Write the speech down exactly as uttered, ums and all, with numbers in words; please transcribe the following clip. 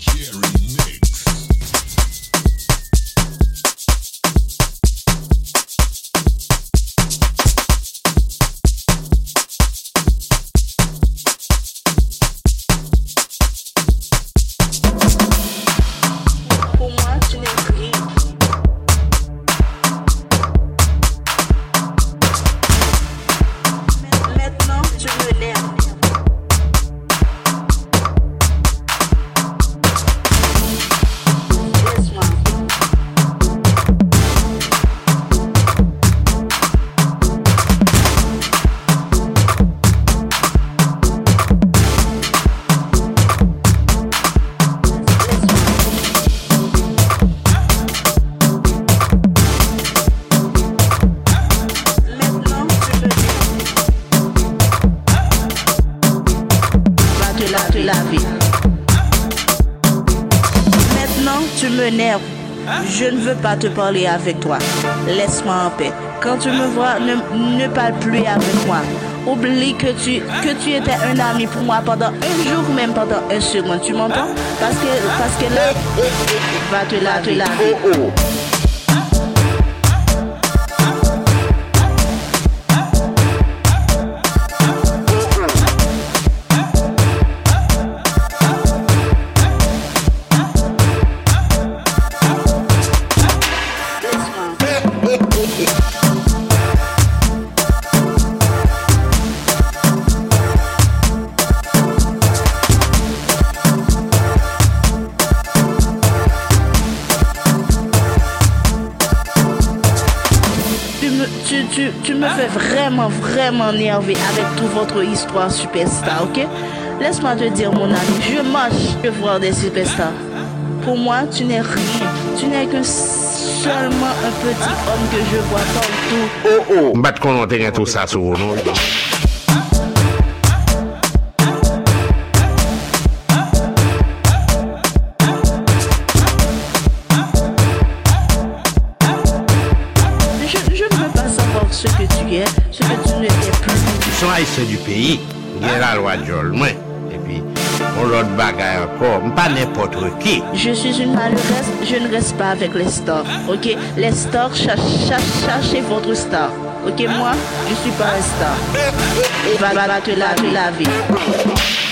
Tu m'énerves. Je ne veux pas te parler avec toi. Laisse-moi en paix. Quand tu me vois, ne, ne parle plus avec moi. Oublie que tu, que tu étais un ami pour moi pendant un jour, même pendant un second. Tu m'entends? Parce que, parce que là, va te laver, laver. Oh, oh. Tu, tu, tu me fais vraiment, vraiment énerver avec toute votre histoire superstar, ok? Laisse-moi te dire, mon ami, je marche de voir des superstars. Pour moi, tu n'es rien. Tu n'es que seulement un petit homme que je vois partout. Oh oh, m'bat qu'on entend tout ça sur nous. Ce que tu es, ce que tu ne es plus. Ils sont haïtiens du pays, il y a la loi de Jolmain. Et puis, on l'autre bagaille encore, pas n'importe qui. Je suis une malheureuse, je ne reste pas avec les stars, ok? Les stars, cherchez, cherchez votre star, ok? Moi, je suis pas un star. Va, va, va te laver, laver.